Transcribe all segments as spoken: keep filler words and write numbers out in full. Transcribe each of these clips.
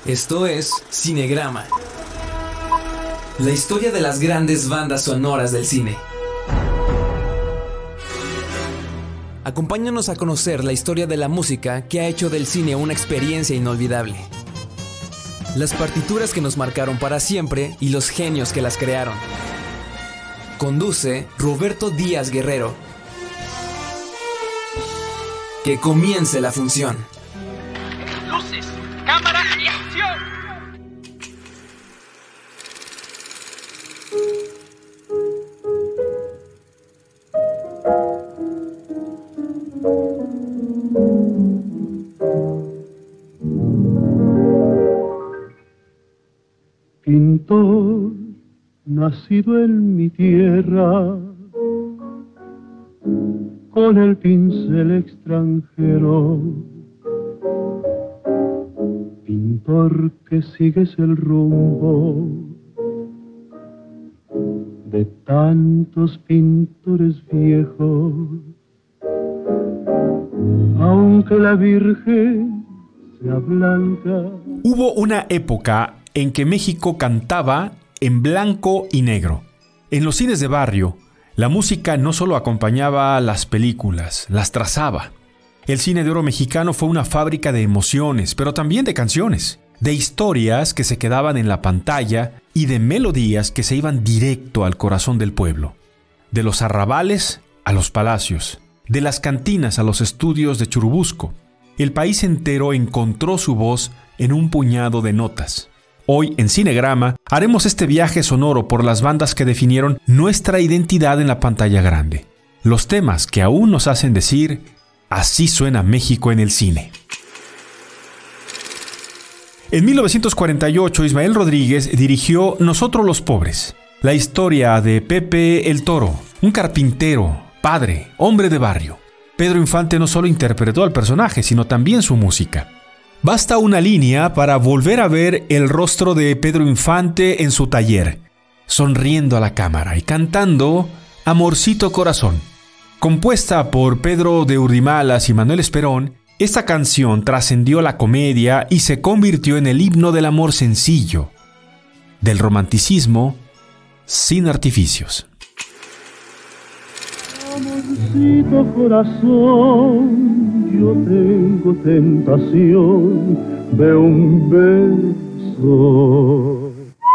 Esto es Cinegrama, la historia de las grandes bandas sonoras del cine. Acompáñanos a conocer la historia de la música que ha hecho del cine una experiencia inolvidable. Las partituras que nos marcaron para siempre y los genios que las crearon. Conduce Roberto Díaz Guerrero. Que comience la función. Luces, cámara y acción. Pintor, nacido en mi tierra, con el pincel extranjero. Pintor que sigues el rumbo de tantos pintores viejos, aunque la Virgen sea blanca. Hubo una época en que México cantaba en blanco y negro. En los cines de barrio, la música no solo acompañaba las películas, las trazaba. El cine de oro mexicano fue una fábrica de emociones, pero también de canciones, de historias que se quedaban en la pantalla y de melodías que se iban directo al corazón del pueblo. De los arrabales a los palacios, de las cantinas a los estudios de Churubusco, el país entero encontró su voz en un puñado de notas. Hoy, en Cinegrama, haremos este viaje sonoro por las bandas que definieron nuestra identidad en la pantalla grande. Los temas que aún nos hacen decir, así suena México en el cine. En mil novecientos cuarenta y ocho, Ismael Rodríguez dirigió Nosotros los Pobres, la historia de Pepe el Toro, un carpintero, padre, hombre de barrio. Pedro Infante no solo interpretó al personaje, sino también su música. Basta una línea para volver a ver el rostro de Pedro Infante en su taller, sonriendo a la cámara y cantando Amorcito Corazón. Compuesta por Pedro de Urdimalas y Manuel Esperón, esta canción trascendió la comedia y se convirtió en el himno del amor sencillo, del romanticismo sin artificios. Amorcito corazón, yo tengo tentación de un beso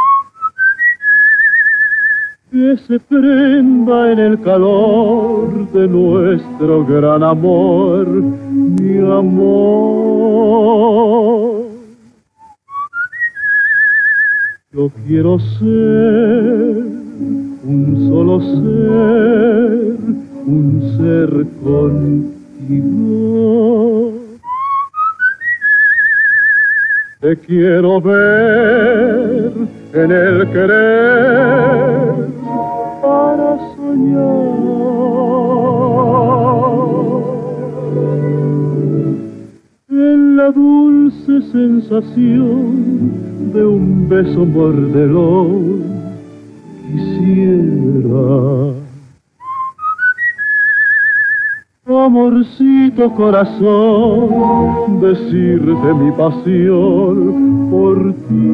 que se prenda en el calor de nuestro gran amor, mi amor. Yo quiero ser un solo ser, un ser contigo. Te quiero ver en el querer para soñar, en la dulce sensación de un beso mordelón. Quisiera, amorcito corazón, decirte mi pasión por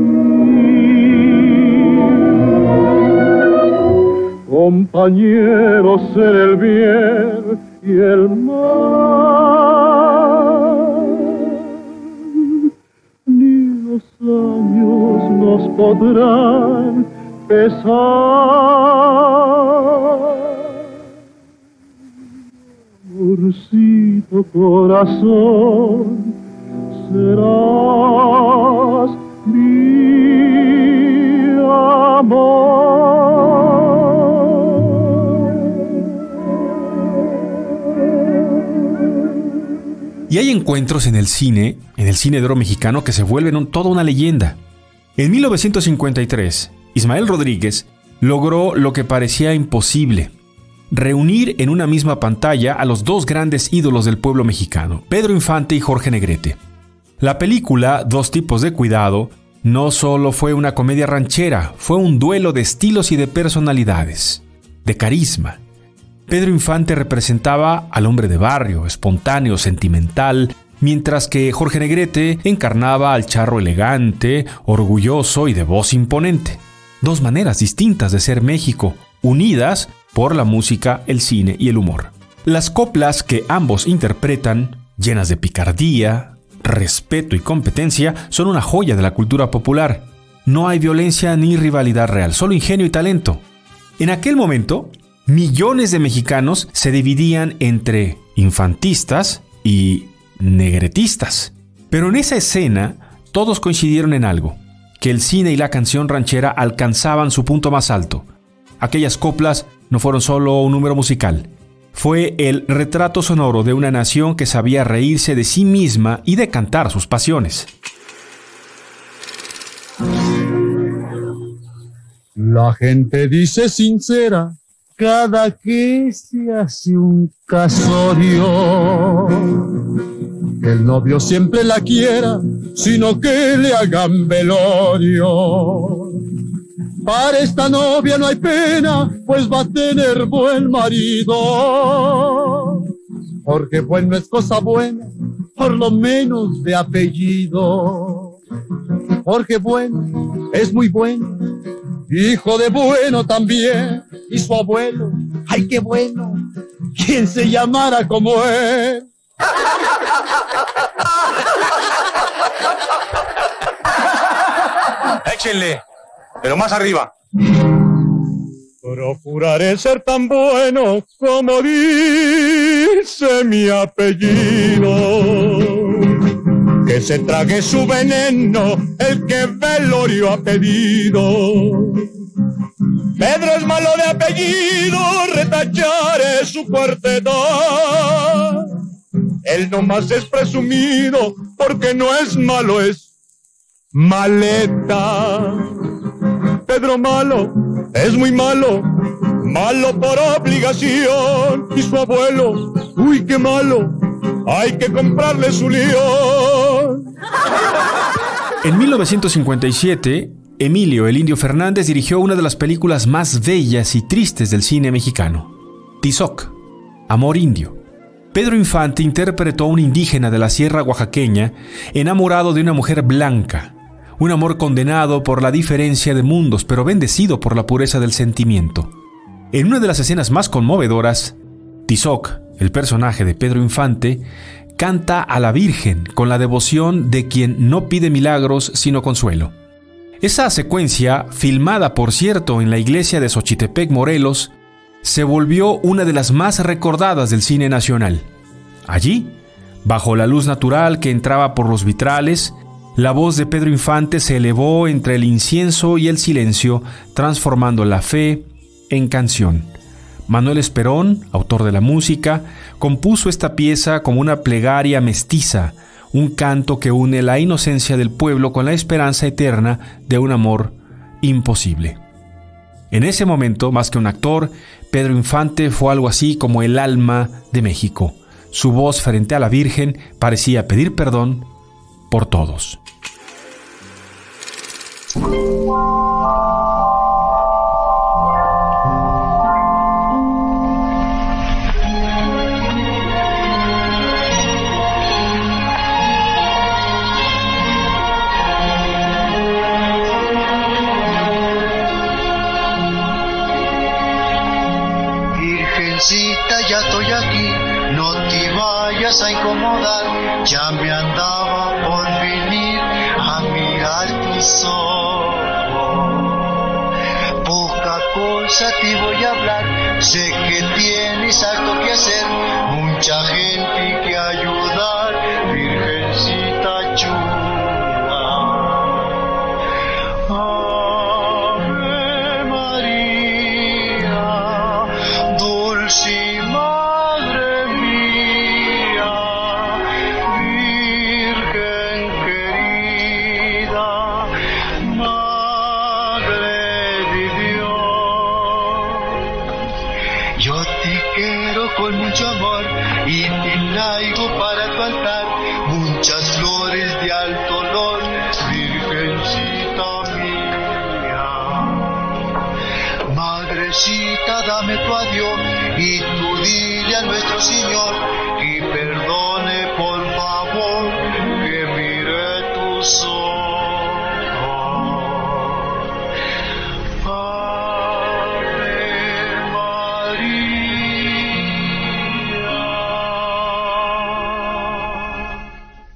ti. Compañeros en el bien y el mal, ni los años nos podrán pesar. Amorcito corazón, serás mi amor. Y hay encuentros en el cine, en el cine de oro mexicano, que se vuelven un, toda una leyenda. En mil novecientos cincuenta y tres, Ismael Rodríguez logró lo que parecía imposible: reunir en una misma pantalla a los dos grandes ídolos del pueblo mexicano, Pedro Infante y Jorge Negrete. La película Dos tipos de cuidado no solo fue una comedia ranchera, fue un duelo de estilos y de personalidades, de carisma. Pedro Infante representaba al hombre de barrio, espontáneo, sentimental, mientras que Jorge Negrete encarnaba al charro elegante, orgulloso y de voz imponente. Dos maneras distintas de ser México, unidas por la música, el cine y el humor. Las coplas que ambos interpretan, llenas de picardía, respeto y competencia, son una joya de la cultura popular. No hay violencia ni rivalidad real, solo ingenio y talento. En aquel momento, millones de mexicanos se dividían entre infantistas y negretistas. Pero en esa escena, todos coincidieron en algo, que el cine y la canción ranchera alcanzaban su punto más alto. Aquellas coplas no fueron solo un número musical, fue el retrato sonoro de una nación que sabía reírse de sí misma y de cantar sus pasiones. La gente dice sincera cada que se hace un casorio, que el novio siempre la quiera, sino que le hagan velorio. Para esta novia no hay pena, pues va a tener buen marido, porque bueno es cosa buena, por lo menos de apellido. Porque bueno es muy bueno, hijo de bueno también, y su abuelo, ay qué bueno, quien se llamara como él. Échenle, pero más arriba. Procuraré ser tan bueno como dice mi apellido, que se trague su veneno el que velorio ha pedido. Pedro es malo de apellido, retacharé su cuarteta. Él nomás es presumido porque no es malo, es maleta. Pedro malo es muy malo, malo por obligación, y su abuelo, uy qué malo, hay que comprarle su león. En mil novecientos cincuenta y siete, Emilio el Indio Fernández dirigió una de las películas más bellas y tristes del cine mexicano, Tizoc, Amor Indio. Pedro Infante interpretó a un indígena de la sierra oaxaqueña enamorado de una mujer blanca, un amor condenado por la diferencia de mundos, pero bendecido por la pureza del sentimiento. En una de las escenas más conmovedoras, Tizoc, el personaje de Pedro Infante, canta a la Virgen con la devoción de quien no pide milagros sino consuelo. Esa secuencia, filmada por cierto en la iglesia de Xochitepec, Morelos, se volvió una de las más recordadas del cine nacional. Allí, bajo la luz natural que entraba por los vitrales, la voz de Pedro Infante se elevó entre el incienso y el silencio, transformando la fe en canción. Manuel Esperón, autor de la música, compuso esta pieza como una plegaria mestiza, un canto que une la inocencia del pueblo con la esperanza eterna de un amor imposible. En ese momento, más que un actor, Pedro Infante fue algo así como el alma de México. Su voz frente a la Virgen parecía pedir perdón por todos. Virgencita, ya estoy aquí, no te vayas a incomodar, ya me andaba por venir a mirar tus ojos. Poca cosa te voy a hablar, sé que tienes algo que hacer, mucha gente que ayudar, Virgencita chula. Ave María, dulce Madre mía, Virgen querida, Madre de Dios. Yo te quiero con mucho amor y te traigo para tu altar muchas flores de alto olor, Virgencita mía. Madrecita, dame tu adiós y tú dile a nuestro Señor que perdone por favor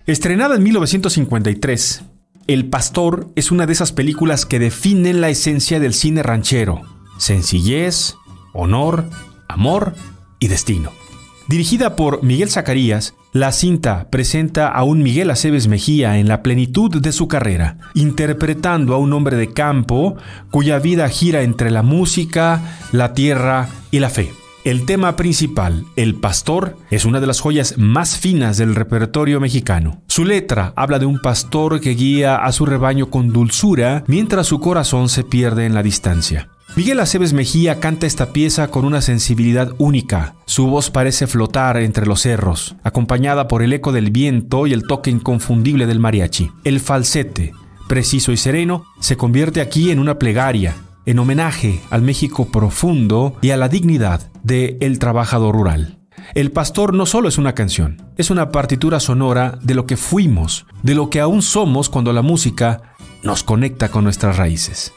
Estrenada en mil novecientos cincuenta y tres, El Pastor es una de esas películas que definen la esencia del cine ranchero: sencillez, honor, amor y destino. Dirigida por Miguel Zacarías, la cinta presenta a un Miguel Aceves Mejía en la plenitud de su carrera, interpretando a un hombre de campo cuya vida gira entre la música, la tierra y la fe. El tema principal, El Pastor, es una de las joyas más finas del repertorio mexicano. Su letra habla de un pastor que guía a su rebaño con dulzura mientras su corazón se pierde en la distancia. Miguel Aceves Mejía canta esta pieza con una sensibilidad única. Su voz parece flotar entre los cerros, acompañada por el eco del viento y el toque inconfundible del mariachi. El falsete, preciso y sereno, se convierte aquí en una plegaria, en homenaje al México profundo y a la dignidad de el trabajador rural. El Pastor no solo es una canción, es una partitura sonora de lo que fuimos, de lo que aún somos cuando la música nos conecta con nuestras raíces.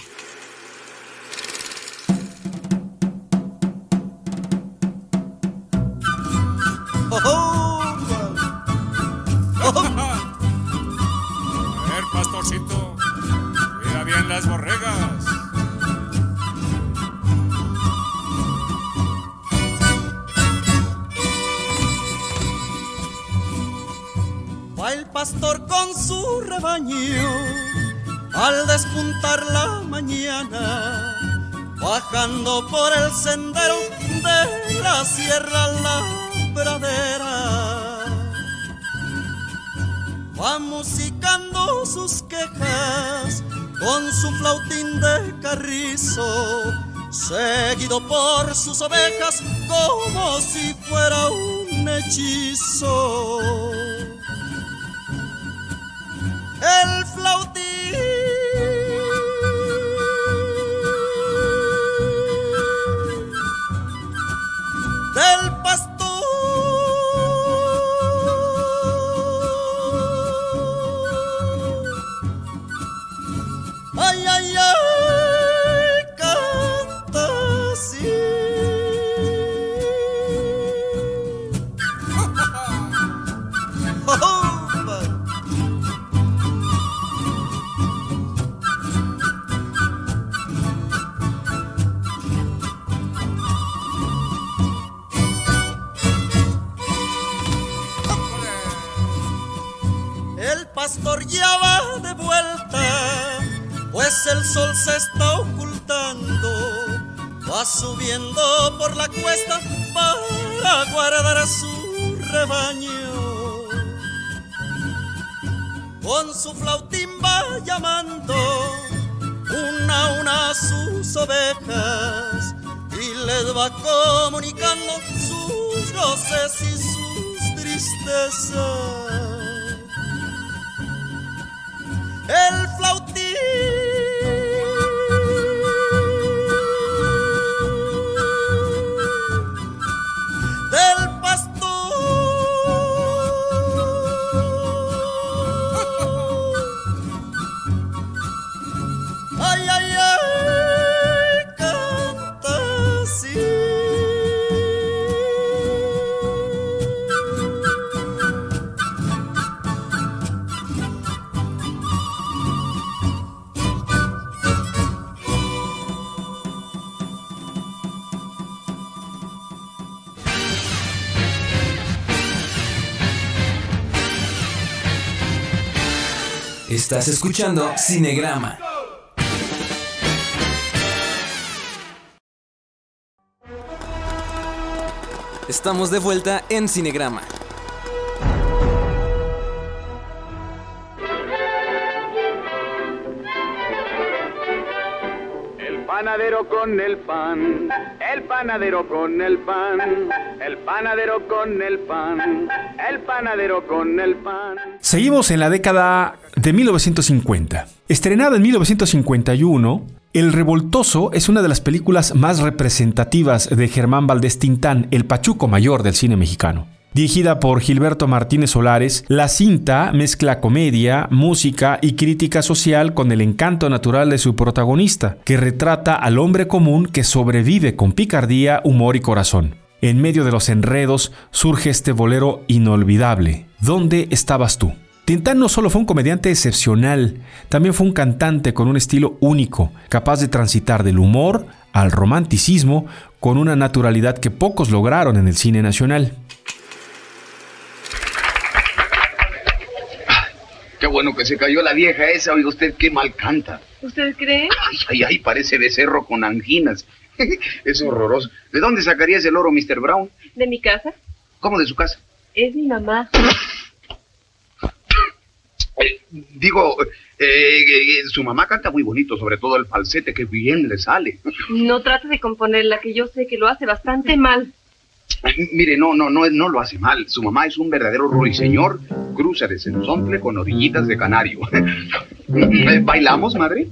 A ver, pastorcito, cuida bien las borregas. Va el pastor con su rebaño al despuntar la mañana, bajando por el sendero de la sierra a la pradera. Va musicando sus quejas con su flautín de carrizo, seguido por sus ovejas como si fuera un hechizo. El flautín del pastor, ay, ay, ay, canta así. El pastor ya va de vuelta, pues el sol se está ocultando. Va subiendo por la cuesta para guardar su rebaño. Con su flautín va llamando una a una a sus ovejas y les va comunicando sus goces y sus tristezas. El flautín del pastor, ay, ay, ay, canta así. Estás escuchando Cinegrama. Estamos de vuelta en Cinegrama. El panadero con el pan, el panadero con el pan, el panadero con el pan, el panadero con el pan. Seguimos en la década de mil novecientos cincuenta. Estrenada en mil novecientos cincuenta y uno, El Revoltoso es una de las películas más representativas de Germán Valdés Tintán, el Pachuco Mayor del cine mexicano. Dirigida por Gilberto Martínez Solares, la cinta mezcla comedia, música y crítica social con el encanto natural de su protagonista, que retrata al hombre común que sobrevive con picardía, humor y corazón. En medio de los enredos surge este bolero inolvidable, ¿Dónde estabas tú? Tintán no solo fue un comediante excepcional, también fue un cantante con un estilo único, capaz de transitar del humor al romanticismo con una naturalidad que pocos lograron en el cine nacional. Qué bueno que se cayó la vieja esa, oiga usted, qué mal canta. ¿Usted cree? Ay, ay, ay, parece becerro con anginas. Es horroroso. ¿De dónde sacarías el oro, mister Brown? ¿De mi casa? ¿Cómo de su casa? Es mi mamá. Eh, digo, eh, eh, su mamá canta muy bonito, sobre todo el falsete, que bien le sale. No trate de componerla, que yo sé que lo hace bastante mal. Eh, mire, no, no, no, no lo hace mal. Su mamá es un verdadero ruiseñor, cruza de sensontle con orillitas de canario. Eh, ¿Bailamos, madre?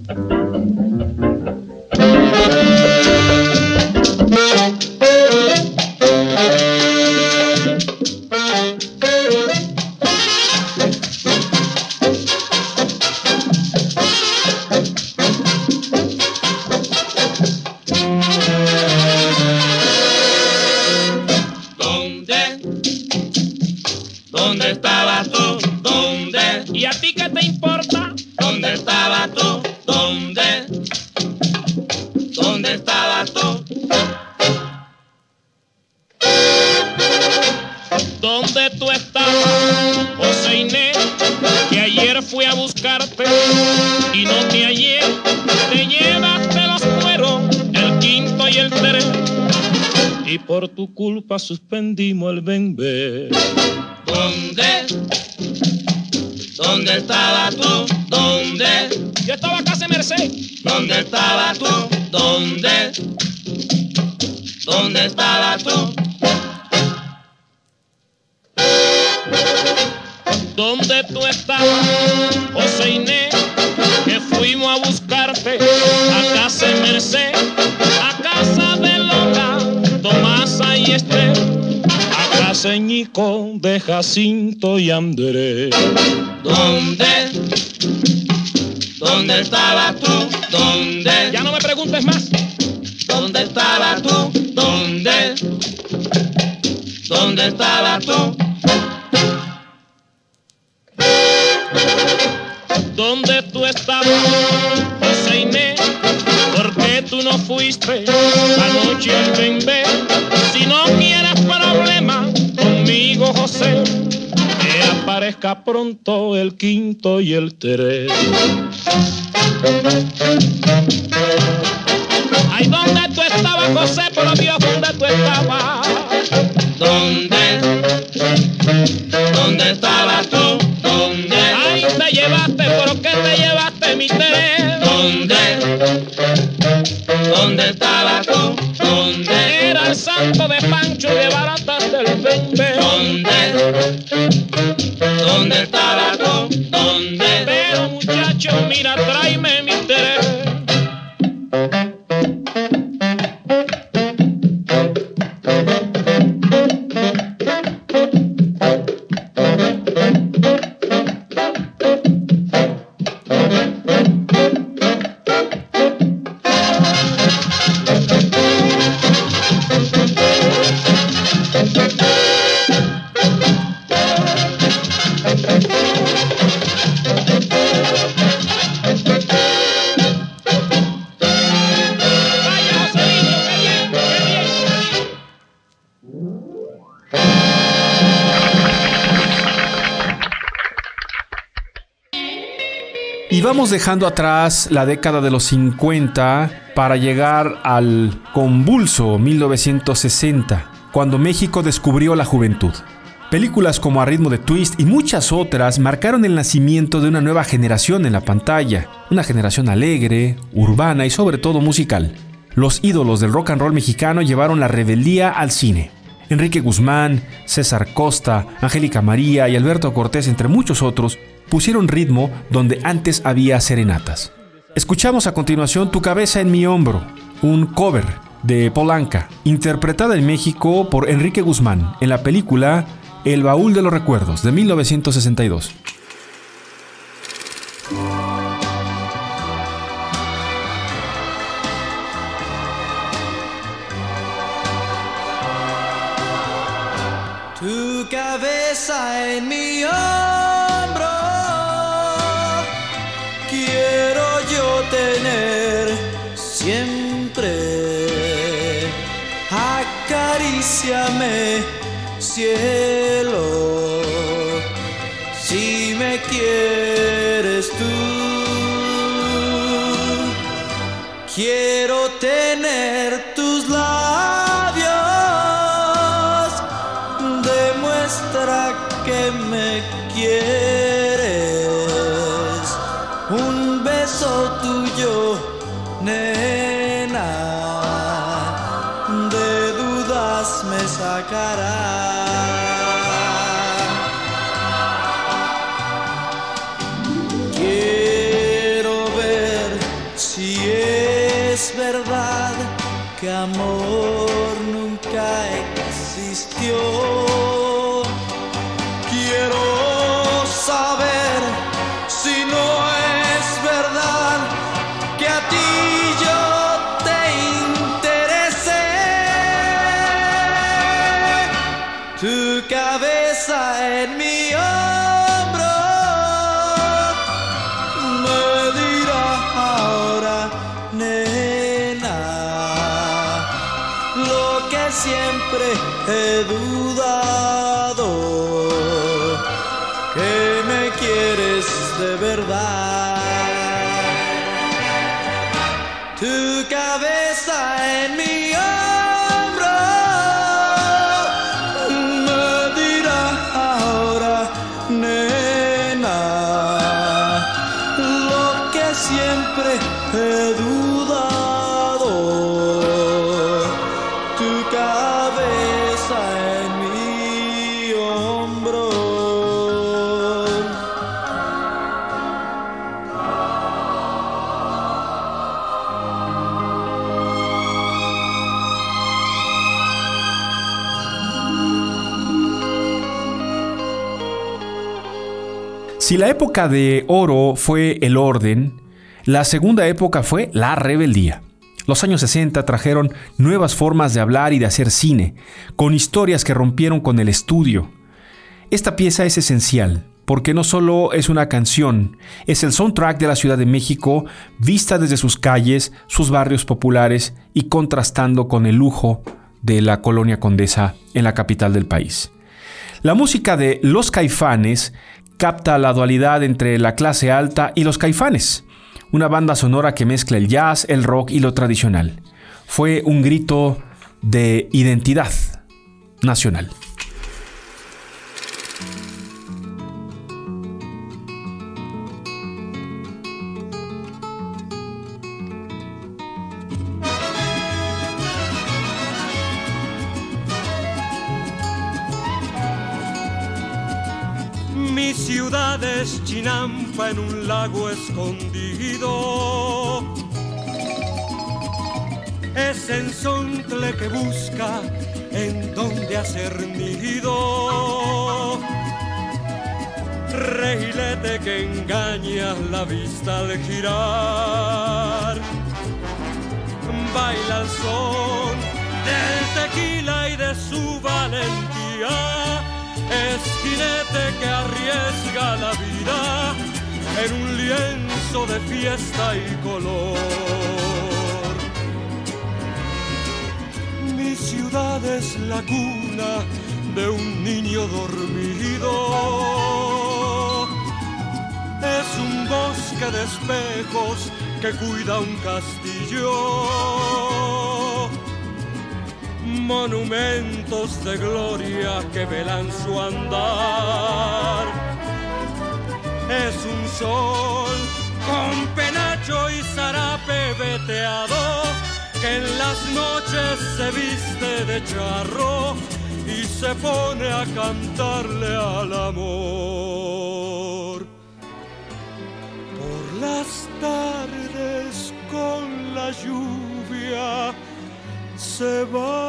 ¿Dónde estabas tú? ¿Dónde? ¿Y a ti qué te importa? ¿Dónde estabas tú? ¿Dónde? ¿Dónde estabas tú? ¿Dónde tú estabas, José Inés? Que ayer fui a buscarte y no te hallé. Te llevaste los cueros, el quinto y el tres, y por tu culpa suspendimos el bembé. ¿Dónde? ¿Dónde estabas tú? ¿Dónde? Yo estaba acá, se merced. ¿Dónde estabas tú? ¿Dónde? ¿Dónde estabas tú? ¿Dónde tú estabas, José Inés? Que fuimos a buscarte a casa de Merced, a casa de Lola, Tomasa y Esther, a casa de Ñico, de Jacinto y Andrés. ¿Dónde? ¿Dónde estabas tú? ¿Dónde? Ya no me preguntes más. ¿Dónde estabas tú? ¿Dónde? ¿Dónde estabas tú? ¿Dónde tú estabas, José Inés? ¿Por qué tú no fuiste anoche al bembé? Si no quieres problema conmigo, José, que aparezca pronto el quinto y el tres. Ay, ¿dónde tú estabas, José? Por Dios, ¿dónde tú estabas? ¿Dónde? ¿Dónde estabas tú? ¿Dónde? Ay, te llevaste, ¿por qué te llevaste mi Terés? ¿Dónde? ¿Dónde estabas tú? ¿Dónde? Era el santo de Pancho y de baratas del bembé. ¿Dónde? ¿Dónde estabas tú? ¿Dónde? Pero muchacho, mira, tráeme mi Terés. Y vamos dejando atrás la década de los cincuenta para llegar al convulso mil novecientos sesenta, cuando México descubrió la juventud. Películas como A ritmo de twist y muchas otras marcaron el nacimiento de una nueva generación en la pantalla, una generación alegre, urbana y sobre todo musical. Los ídolos del rock and roll mexicano llevaron la rebeldía al cine. Enrique Guzmán, César Costa, Angélica María y Alberto Cortés, entre muchos otros, pusieron ritmo donde antes había serenatas. Escuchamos a continuación Tu cabeza en mi hombro, un cover de Polanca, interpretada en México por Enrique Guzmán en la película El baúl de los recuerdos de mil novecientos sesenta y dos. Tu cabeza en mi hombro. Quiero yo tener siempre. Acaríciame, cielo, si me quieres tú. Quiero tener tus labios, demuestra que me quieres. Un beso tuyo, nena, de dudas me sacará. Es verdad que amor nunca existió. Quiero saber si no es verdad que a ti yo te interesé. Tu cabeza en mi hombro me dirá ahora, nena, lo que siempre he dudado, que me quieres de verdad. Tu cabeza en mi hombro me dirá ahora, nena, lo que siempre he dudado, tu cabeza en mi hombro. Si la época de oro fue el orden, la segunda época fue la rebeldía. Los años sesenta trajeron nuevas formas de hablar y de hacer cine, con historias que rompieron con el estudio. Esta pieza es esencial, porque no solo es una canción, es el soundtrack de la Ciudad de México, vista desde sus calles, sus barrios populares y contrastando con el lujo de la Colonia Condesa en la capital del país. La música de Los Caifanes capta la dualidad entre la clase alta y los Caifanes, una banda sonora que mezcla el jazz, el rock y lo tradicional. Fue un grito de identidad nacional. Mi ciudad es Chinampa en un lago escondido. Es enzontle que busca en donde hacer nido. Regilete que engaña la vista al girar. Baila al son del tequila y de su valentía. Es jinete que arriesga la vida en un lienzo de fiesta y color. Mi ciudad es la cuna de un niño dormido. Es un bosque de espejos que cuida un castillo. Monumentos de gloria que velan su andar. Es un sol con penacho y zarape veteado que en las noches se viste de charro y se pone a cantarle al amor. Por las tardes con la lluvia se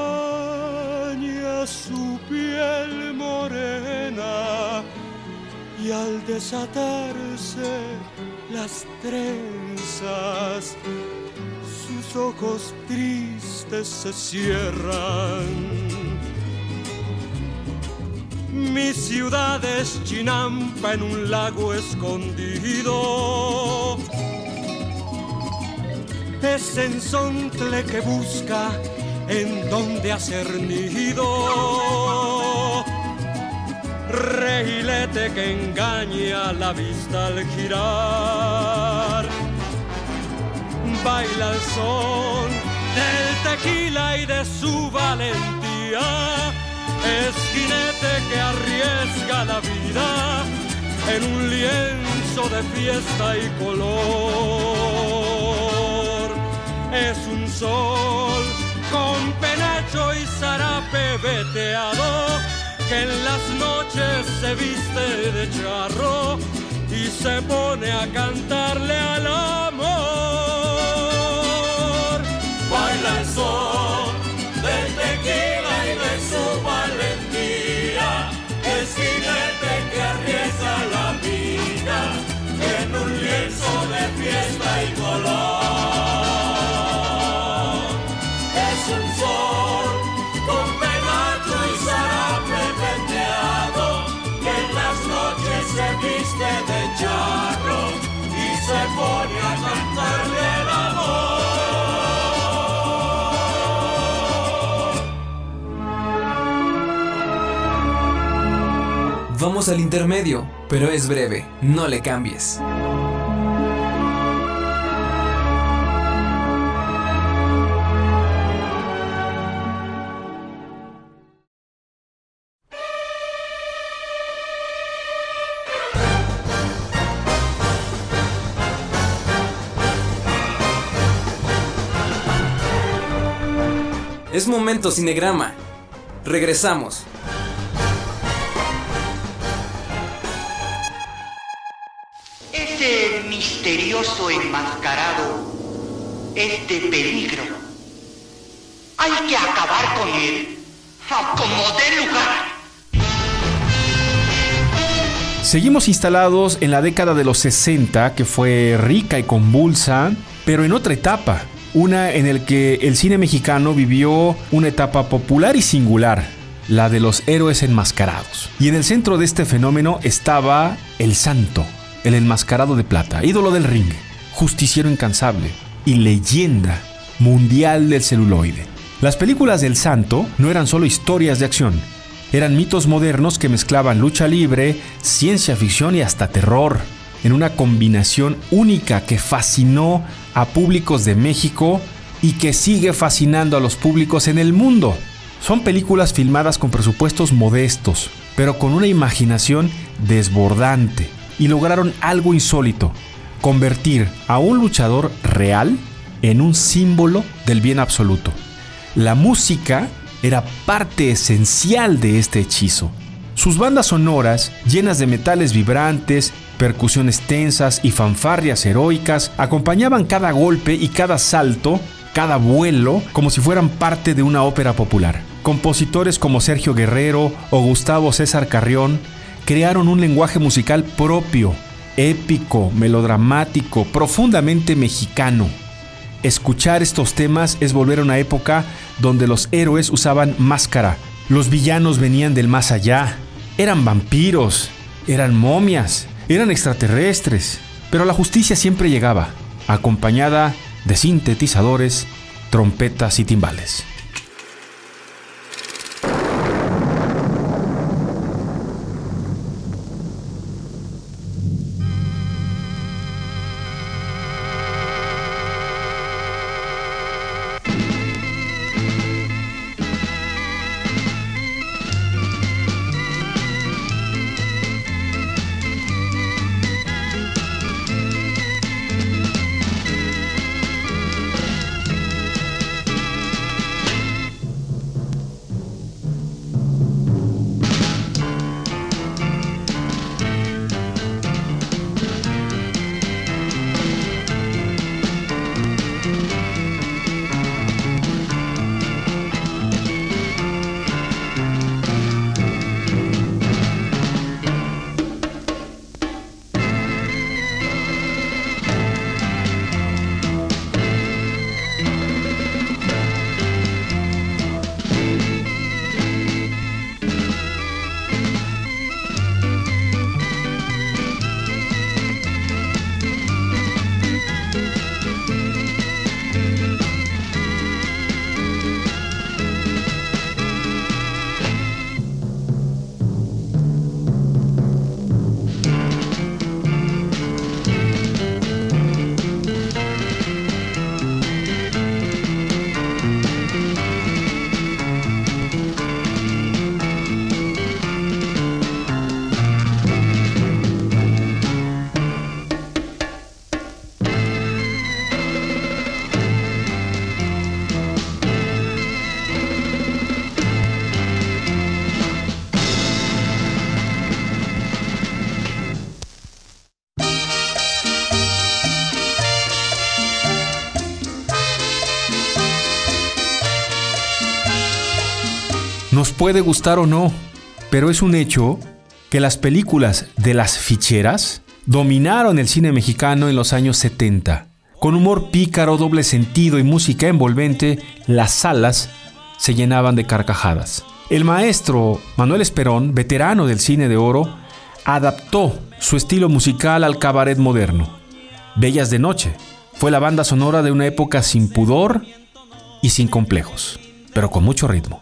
baña su piel morena y al desatarse las trenzas sus ojos tristes se cierran. Mi ciudad es Chinampa en un lago escondido. Es Enzontle que busca en donde hacer nido. Regilete que engaña la vista al girar. Baila el son del tequila y de su valentía. Es jinete que arriesga la vida en un lienzo de fiesta y color. Es un sol con penacho y zarape veteado que en las noches se viste de charro y se pone a cantarle al amor. Baila el sol del tequila y de su valentía, es jinete que arriesga la vida en un lienzo de fiesta y color. Es un sol con penacho y zarape veteado que en las noches se viste de charro y se pone a cantarle el amor. Vamos al intermedio, pero es breve, no le cambies. Es momento Cinegrama. Regresamos. Ese misterioso enmascarado es de peligro. Hay que acabar con él a como dé lugar. Seguimos instalados en la década de los sesenta, que fue rica y convulsa, pero en otra etapa. Una en la que el cine mexicano vivió una etapa popular y singular, la de los héroes enmascarados. Y en el centro de este fenómeno estaba el Santo, el enmascarado de plata, ídolo del ring, justiciero incansable y leyenda mundial del celuloide. Las películas del Santo no eran solo historias de acción, eran mitos modernos que mezclaban lucha libre, ciencia ficción y hasta terror, en una combinación única que fascinó a públicos de México y que sigue fascinando a los públicos en el mundo. Son películas filmadas con presupuestos modestos, pero con una imaginación desbordante, y lograron algo insólito: convertir a un luchador real en un símbolo del bien absoluto. La música era parte esencial de este hechizo. Sus bandas sonoras, llenas de metales vibrantes, percusiones tensas y fanfarrias heroicas, acompañaban cada golpe y cada salto, cada vuelo, como si fueran parte de una ópera popular. Compositores como Sergio Guerrero o Gustavo César Carrión crearon un lenguaje musical propio, épico, melodramático, profundamente mexicano. Escuchar estos temas es volver a una época donde los héroes usaban máscara, los villanos venían del más allá, eran vampiros, eran momias, eran extraterrestres, pero la justicia siempre llegaba, acompañada de sintetizadores, trompetas y timbales. Nos puede gustar o no, pero es un hecho que las películas de las ficheras dominaron el cine mexicano en los años setenta. Con humor pícaro, doble sentido y música envolvente, las salas se llenaban de carcajadas. El maestro Manuel Esperón, veterano del cine de oro, adaptó su estilo musical al cabaret moderno. Bellas de Noche fue la banda sonora de una época sin pudor y sin complejos, pero con mucho ritmo.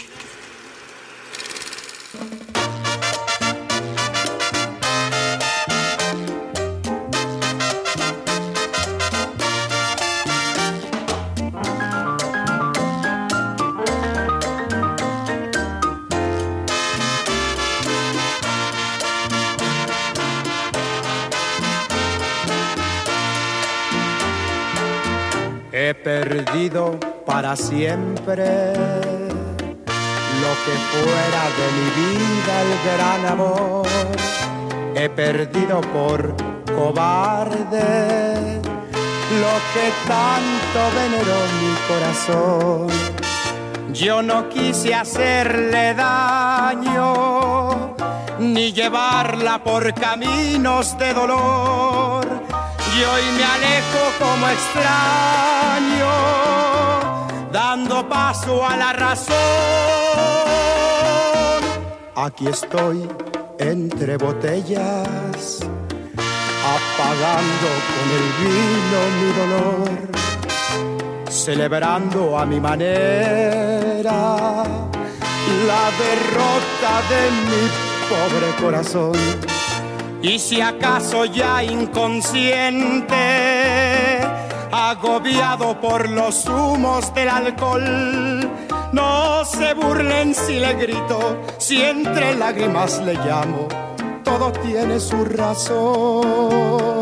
He perdido para siempre lo que fuera de mi vida el gran amor. He perdido por cobarde lo que tanto veneró mi corazón. Yo no quise hacerle daño ni llevarla por caminos de dolor. Y hoy me alejo como extraño, dando paso a la razón. Aquí estoy entre botellas, apagando con el vino mi dolor, celebrando a mi manera la derrota de mi pobre corazón. Y si acaso ya inconsciente, agobiado por los humos del alcohol, no se burlen si le grito, si entre lágrimas le llamo, todo tiene su razón.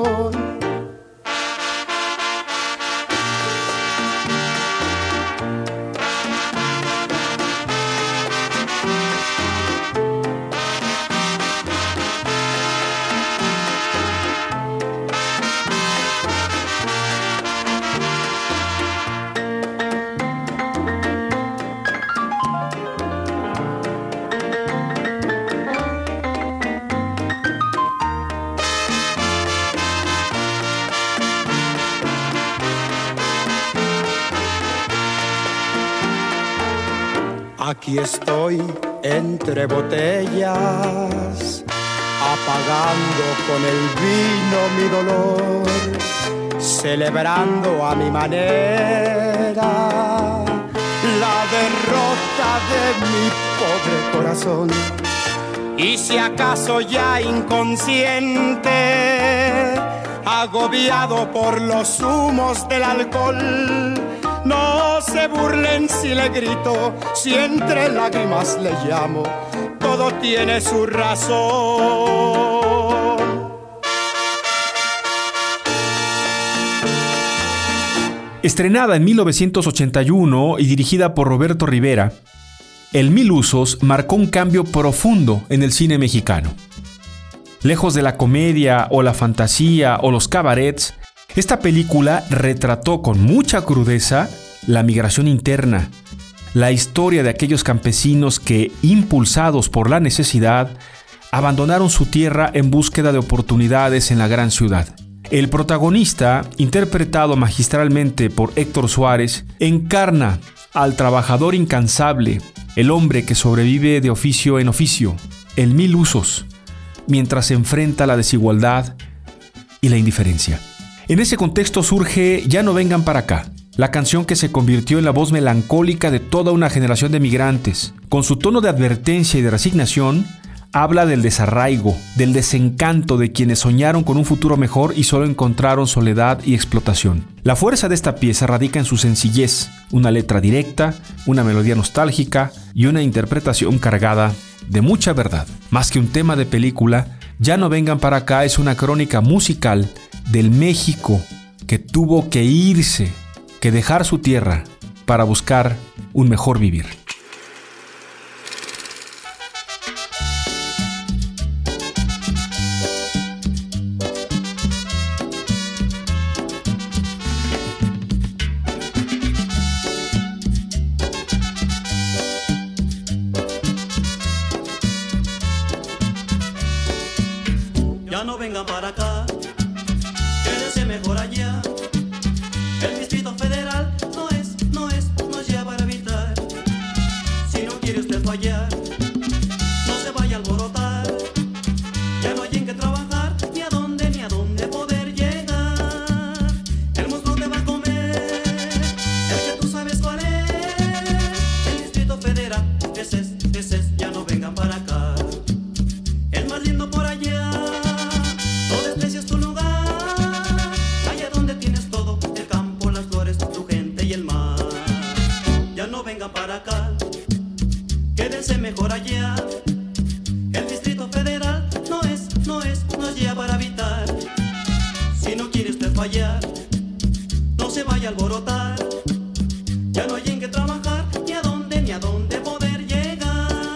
Aquí estoy entre botellas, apagando con el vino mi dolor, celebrando a mi manera la derrota de mi pobre corazón. Y si acaso ya inconsciente, agobiado por los humos del alcohol, no se burlen si le grito, si entre lágrimas le llamo, todo tiene su razón. Estrenada en mil novecientos ochenta y uno y dirigida por Roberto Rivera, El Mil Usos marcó un cambio profundo en el cine mexicano. Lejos de la comedia o la fantasía o los cabarets, esta película retrató con mucha crudeza la migración interna, la historia de aquellos campesinos que, impulsados por la necesidad, abandonaron su tierra en búsqueda de oportunidades en la gran ciudad. El protagonista, interpretado magistralmente por Héctor Suárez, encarna al trabajador incansable, el hombre que sobrevive de oficio en oficio, el mil usos, mientras enfrenta la desigualdad y la indiferencia. En ese contexto surge Ya no vengan para acá, la canción que se convirtió en la voz melancólica de toda una generación de migrantes. Con su tono de advertencia y de resignación, habla del desarraigo, del desencanto de quienes soñaron con un futuro mejor y solo encontraron soledad y explotación. La fuerza de esta pieza radica en su sencillez, una letra directa, una melodía nostálgica y una interpretación cargada de mucha verdad. Más que un tema de película, Ya no vengan para acá es una crónica musical del México que tuvo que irse, que dejar su tierra para buscar un mejor vivir. ya no vengan para acá, quédese mejor allá. El Distrito Federal no es, no es, no es ya para habitar. Si no quiere usted fallar, no se vaya a alborotar. Ya no hay en qué trabajar, ni a dónde, ni a dónde poder llegar. El monstruo te va a comer, el que tú sabes cuál es. El Distrito Federal, ese es, ese es, ya no vengan para acá. El más lindo por allá, no desprecies tu lugar. Allá donde tienes todo, el campo, las flores, tu gente y el mar. Ya no vengan para acá, quédense mejor allá. El Distrito Federal no es, no es, no es ya para habitar. Si no quiere usted fallar, no se vaya a alborotar. Ya no hay en qué trabajar, ni a dónde, ni a dónde poder llegar.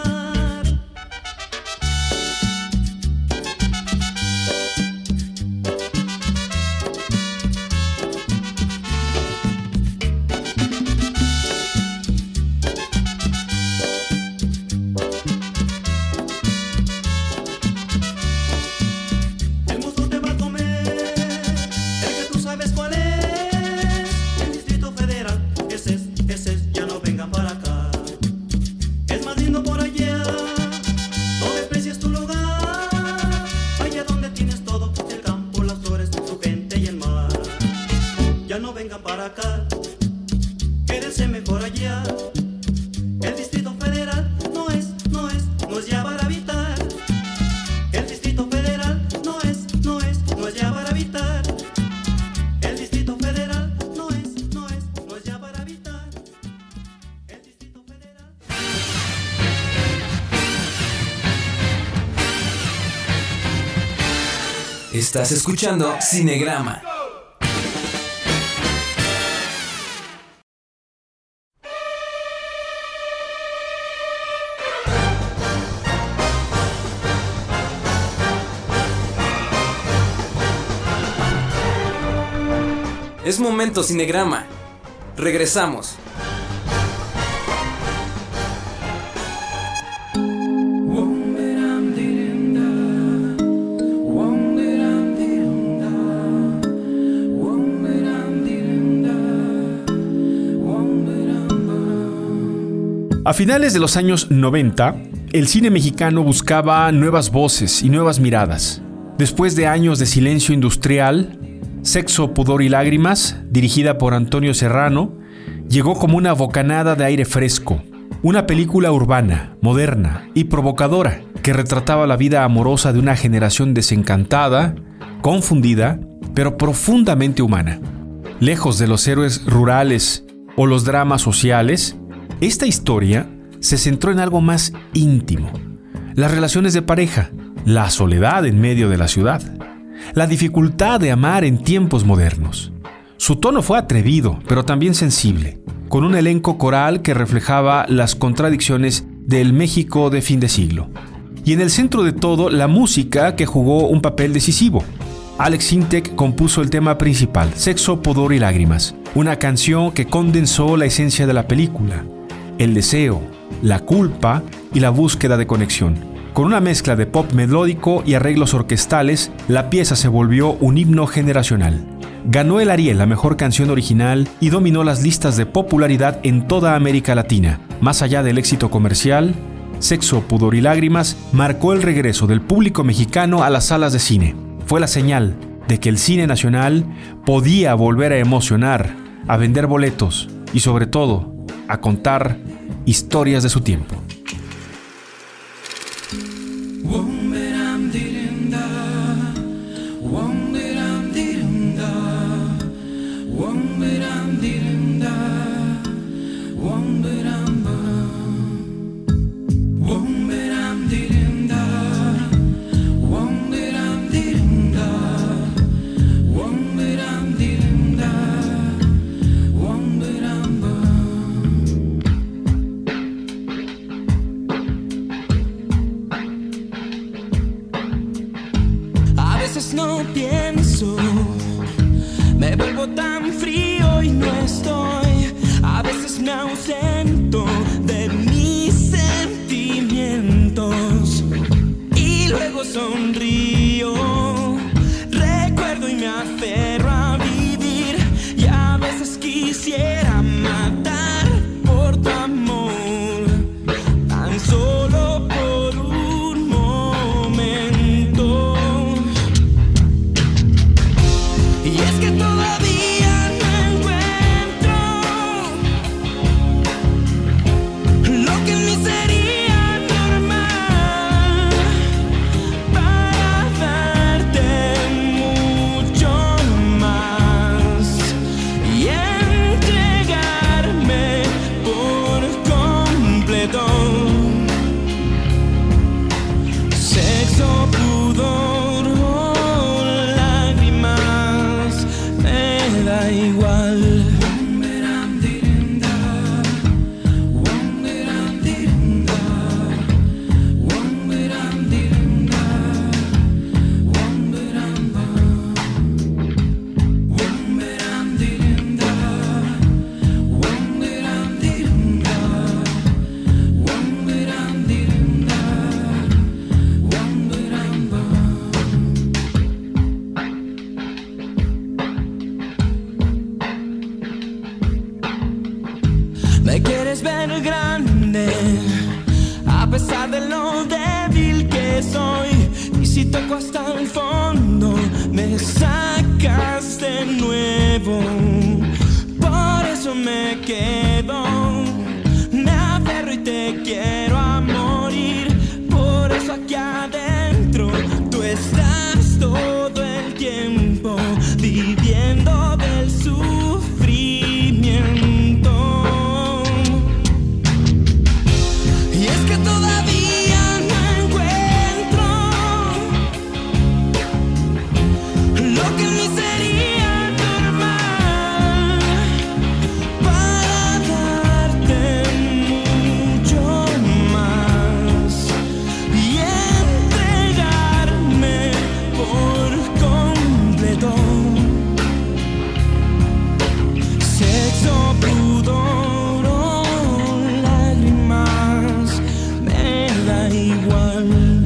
El monstruo te va a comer, el que tú sabes cuál es. El Distrito Federal, ese es, ese es, ya no vengan para acá. Es más lindo por allá, no desprecies tu lugar. Allá donde tienes todo, el campo, las flores, tu gente y el mar. Ya no vengan para acá, quédense mejor allá. El Distrito Federal no es, no es, no es ya para habitar. El Distrito Federal no es, no es, no es ya para habitar. El Distrito Federal no es, no es, no es ya para habitar. El Distrito Federal. Estás escuchando Cinegrama. Es momento Cinegrama. Regresamos. A finales de los años noventa, el cine mexicano buscaba nuevas voces y nuevas miradas. Después de años de silencio industrial, Sexo, Pudor y Lágrimas, dirigida por Antonio Serrano, llegó como una bocanada de aire fresco. Una película urbana, moderna y provocadora que retrataba la vida amorosa de una generación desencantada, confundida, pero profundamente humana. Lejos de los héroes rurales o los dramas sociales, esta historia se centró en algo más íntimo: las relaciones de pareja, la soledad en medio de la ciudad, la dificultad de amar en tiempos modernos. Su tono fue atrevido, pero también sensible, con un elenco coral que reflejaba las contradicciones del México de fin de siglo. Y en el centro de todo, la música, que jugó un papel decisivo. Alex Sintek compuso el tema principal, Sexo, Pudor y Lágrimas, una canción que condensó la esencia de la película: el deseo, la culpa y la búsqueda de conexión. Con una mezcla de pop melódico y arreglos orquestales, la pieza se volvió un himno generacional. Ganó el Ariel, la mejor canción original, y dominó las listas de popularidad en toda América Latina. Más allá del éxito comercial, Sexo, Pudor y Lágrimas marcó el regreso del público mexicano a las salas de cine. Fue la señal de que el cine nacional podía volver a emocionar, a vender boletos y, sobre todo, a contar historias de su tiempo. No pienso, me vuelvo tan frío y no estoy. A veces me ausento de mis sentimientos y luego sonrío. toco hasta el fondo, me sacas de nuevo. Por eso me quedo, me aferro y te quiero a morir. Por eso aquí adentro tú estás todo el tiempo viviendo del sufrimiento. Y es que todavía no encuentro lo que en mí sería normal para darte mucho más y entregarme por completo. Sexo, pudor o lágrimas, me da igual.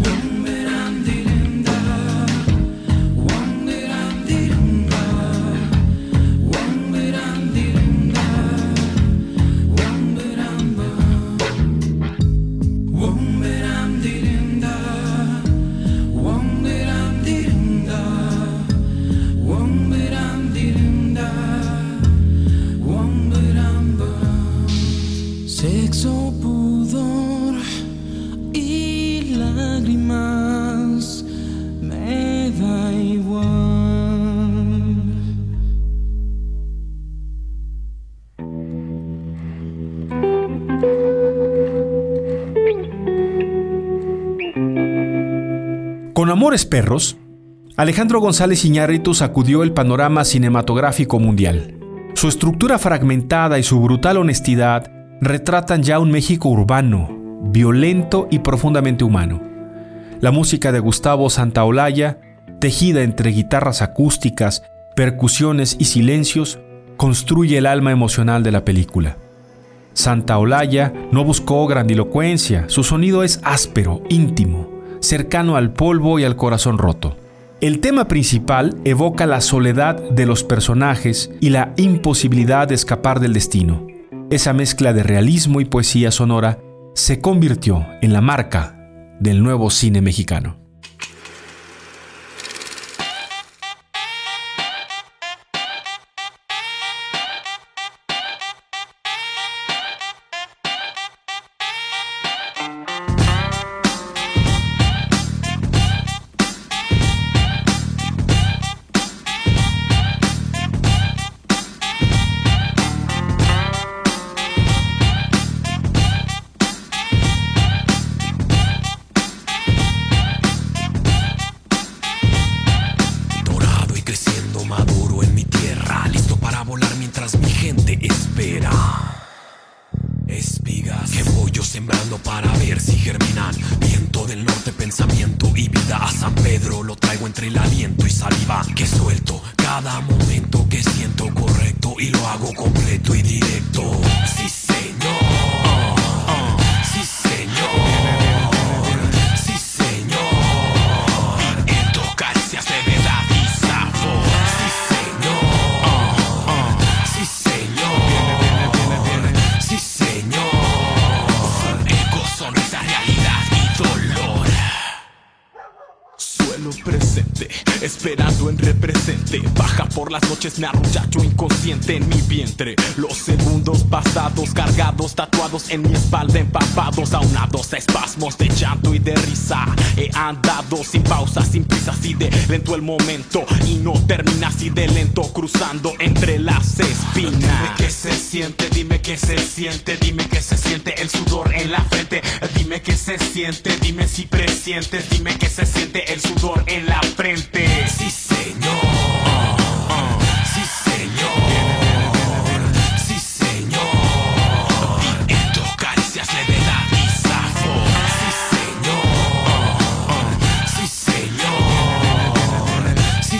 Sexo, pudor y lágrimas, me da igual. Con Amores Perros, Alejandro González Iñárritu sacudió el panorama cinematográfico mundial. Su estructura fragmentada y su brutal honestidad retratan ya un México urbano, violento y profundamente humano. La música de Gustavo Santaolalla, tejida entre guitarras acústicas, percusiones y silencios, construye el alma emocional de la película. Santaolalla no buscó grandilocuencia, su sonido es áspero, íntimo, cercano al polvo y al corazón roto. El tema principal evoca la soledad de los personajes y la imposibilidad de escapar del destino. Esa mezcla de realismo y poesía sonora se convirtió en la marca del nuevo cine mexicano. Esperando en represente, baja por las noches, me arrullacho inconsciente en mi vientre. Los segundos pasados, cargados, tatuados en mi espalda, empapados, aunados a espasmos de llanto y de risa. He andado sin pausa, sin prisa, así de lento el momento y no termina así de lento, cruzando entre las espinas. Dime qué se siente, dime qué se siente, dime qué se siente el sudor en la frente. Dime qué se siente, dime si presientes, dime qué se siente el sudor en la frente. Sí, señor. Uh, uh, sí, señor. Sí, señor. Y en tus caricias levedad y sabor. Sí, señor. Uh, uh, sí, señor. Sí,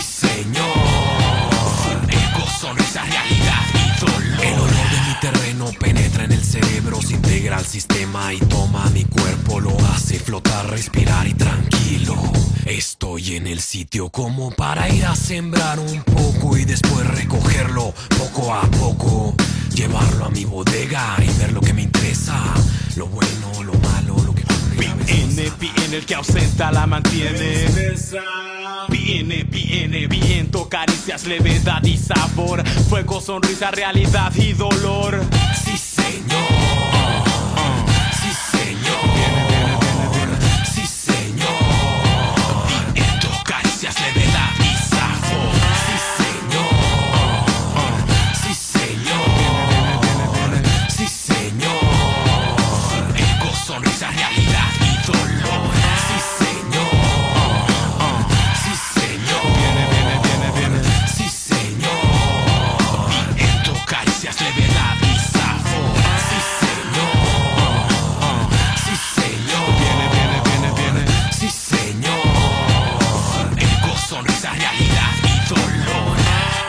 señor. Eco, sonrisa, realidad y dolor. El olor de mi terreno penetra en el cerebro, se integra al sistema y toma mi cuerpo, lo hace flotar, respirar y tranquilo. Estoy en el sitio como para ir a sembrar un poco y después recogerlo poco a poco, llevarlo a mi bodega y ver lo que me interesa, lo bueno, lo malo, lo que Viene, viene, el que ausenta la mantiene. Viene, viene, viento, caricias, levedad y sabor. Fuego, sonrisa, realidad y dolor. Sí, señor. Sí, señor. Sí, señor. Viento, caricias, levedad y sabor. Sí, señor. Sí, señor. Sí, señor. Fuego, sonrisa, realidad y dolor. Sí, señor. Sí, señor. Sí, señor. Viento, caricias, levedad y sabor. Sí, señor. Sí, señor. Viene, viene, viene, viene. Sí, señor. Fuego, sonrisa, realidad y dolor.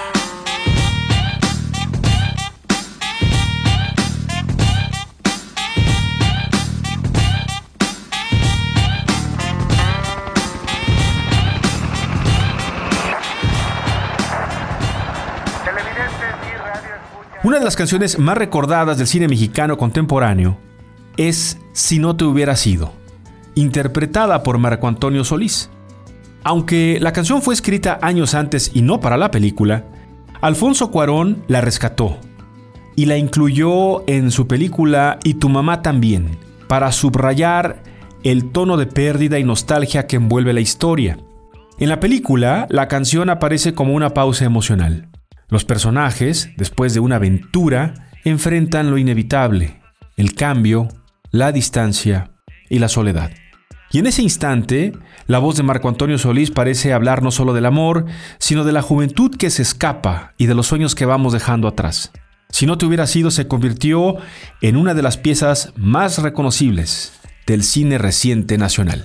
Una de las canciones más recordadas del cine mexicano contemporáneo es Si no te hubiera sido, interpretada por Marco Antonio Solís. Aunque la canción fue escrita años antes y no para la película, Alfonso Cuarón la rescató y la incluyó en su película Y tu mamá también, para subrayar el tono de pérdida y nostalgia que envuelve la historia. En la película, la canción aparece como una pausa emocional. Los personajes, después de una aventura, enfrentan lo inevitable, el cambio, la distancia y la soledad. Y en ese instante, la voz de Marco Antonio Solís parece hablar no solo del amor, sino de la juventud que se escapa y de los sueños que vamos dejando atrás. Si no te hubiera sido, se convirtió en una de las piezas más reconocibles del cine reciente nacional.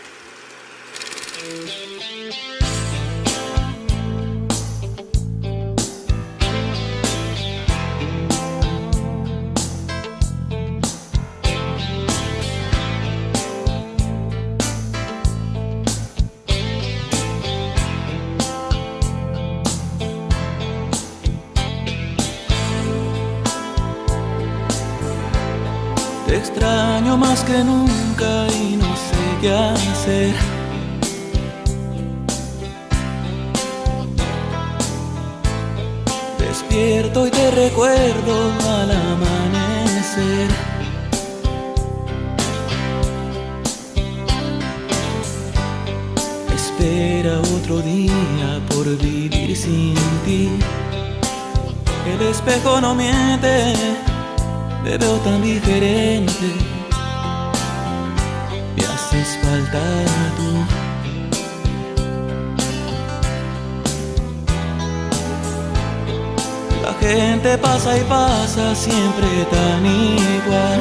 Te extraño más que nunca y no sé qué hacer. Despierto y te recuerdo al amanecer. Espera otro día por vivir sin ti. El espejo no miente. Te veo tan diferente, me haces falta tú. La gente pasa y pasa siempre tan igual.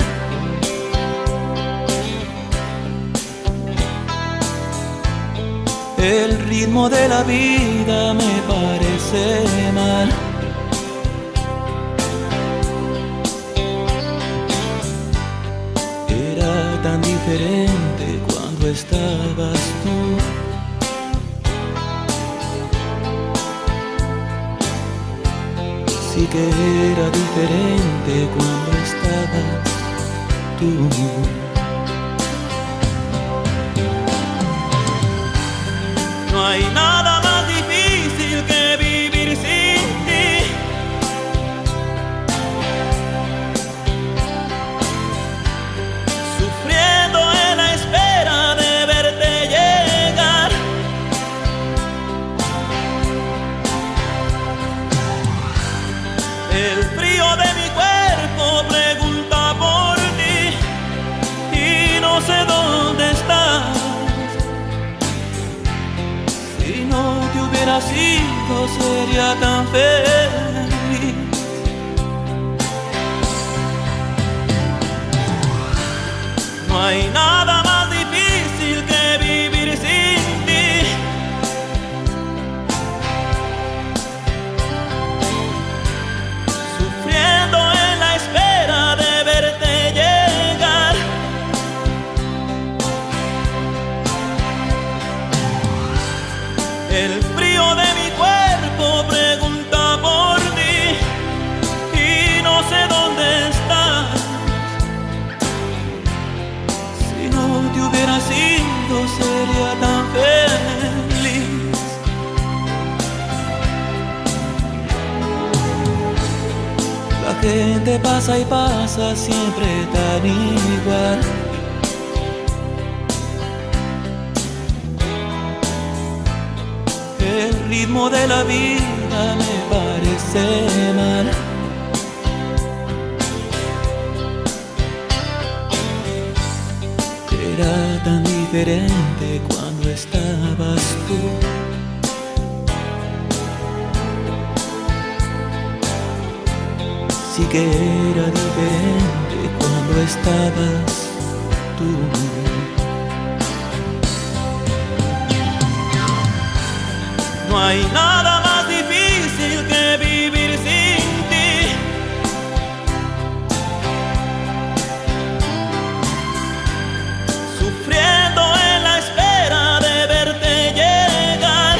El ritmo de la vida me parece mal. Tan diferente cuando estabas tú. Sí que era diferente cuando estabas tú. No hay nada más difícil que vivir sin ti. Sufriendo en la espera de verte llegar. El frío de mi cuerpo pregunta por ti y no sé dónde estás. Si no te hubiera sido sería tan feliz. No hay nada más difícil que vivir sin ti. Sufriendo en la espera de verte llegar. El frío de mi cuerpo pregunta por ti y no sé dónde estás. Si no gente pasa y pasa siempre tan igual. El ritmo de la vida me parece mal. Era tan diferente cuando estabas tú. Sí que era diferente cuando estabas tú. No hay nada más difícil que vivir sin ti. Sufriendo en la espera de verte llegar.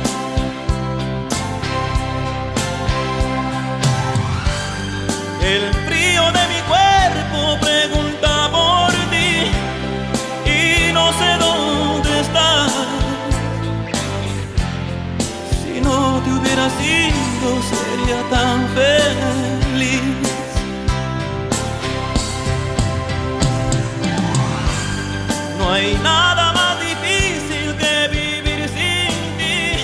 El frío de mi cuerpo pregunta por ti y no sé dónde estás. Si no te hubieras ido sería tan feliz. No hay nada más difícil que vivir sin ti.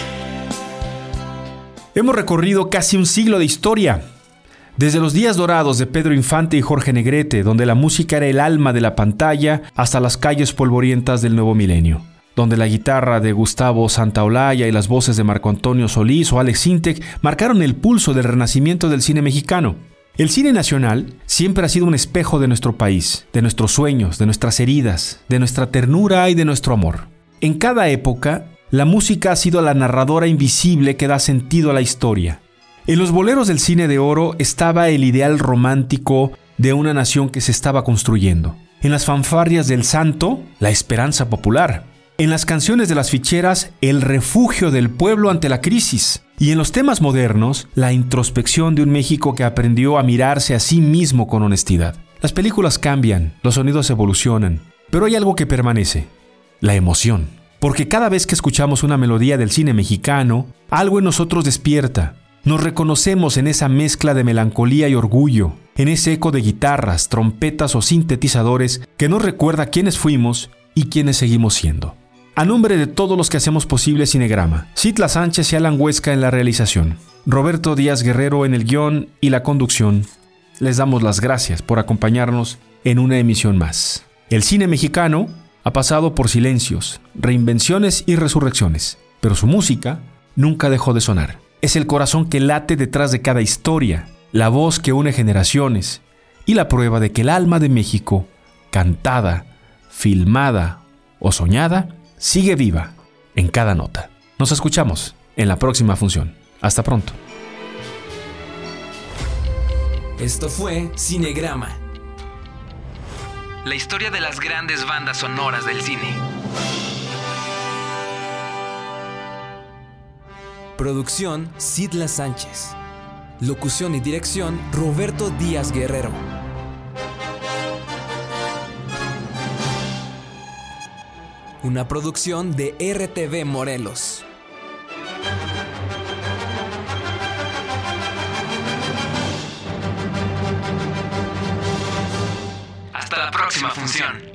Hemos recorrido casi un siglo de historia. Desde los días dorados de Pedro Infante y Jorge Negrete, donde la música era el alma de la pantalla, hasta las calles polvorientas del nuevo milenio, donde la guitarra de Gustavo Santaolalla y las voces de Marco Antonio Solís o Alex Sintek marcaron el pulso del renacimiento del cine mexicano. El cine nacional siempre ha sido un espejo de nuestro país, de nuestros sueños, de nuestras heridas, de nuestra ternura y de nuestro amor. En cada época, la música ha sido la narradora invisible que da sentido a la historia. En los boleros del cine de oro estaba el ideal romántico de una nación que se estaba construyendo. En las fanfarrias del santo, la esperanza popular. En las canciones de las ficheras, el refugio del pueblo ante la crisis. Y en los temas modernos, la introspección de un México que aprendió a mirarse a sí mismo con honestidad. Las películas cambian, los sonidos evolucionan, pero hay algo que permanece: la emoción. Porque cada vez que escuchamos una melodía del cine mexicano, algo en nosotros despierta. Nos reconocemos en esa mezcla de melancolía y orgullo, en ese eco de guitarras, trompetas o sintetizadores que nos recuerda quiénes fuimos y quiénes seguimos siendo. A nombre de todos los que hacemos posible Cinegrama, Citla Sánchez y Alan Huesca en la realización, Roberto Díaz Guerrero en el guión y la conducción, les damos las gracias por acompañarnos en una emisión más. El cine mexicano ha pasado por silencios, reinvenciones y resurrecciones, pero su música nunca dejó de sonar. Es el corazón que late detrás de cada historia, la voz que une generaciones y la prueba de que el alma de México, cantada, filmada o soñada, sigue viva en cada nota. Nos escuchamos en la próxima función. Hasta pronto. Esto fue Cinegrama, la historia de las grandes bandas sonoras del cine. Producción Citla Sánchez. Locución y dirección Roberto Díaz Guerrero. Una producción de R T V Morelos. Hasta la próxima función.